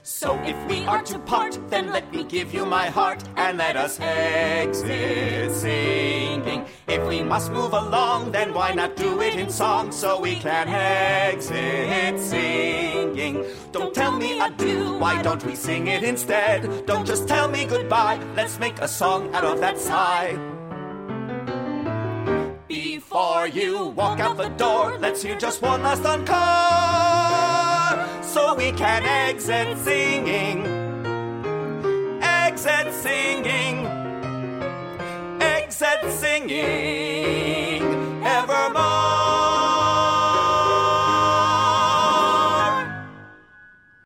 So if we are to part, then let me give you my heart, and let us exit singing. If we must move along, then why not do it in song, so we can exit singing. Don't tell me adieu, why don't we sing it instead? Don't just tell me goodbye, let's make a song out of that sigh. Before you walk out the door, let's hear just one last encore, so we can exit singing. Exit singing. Exit singing.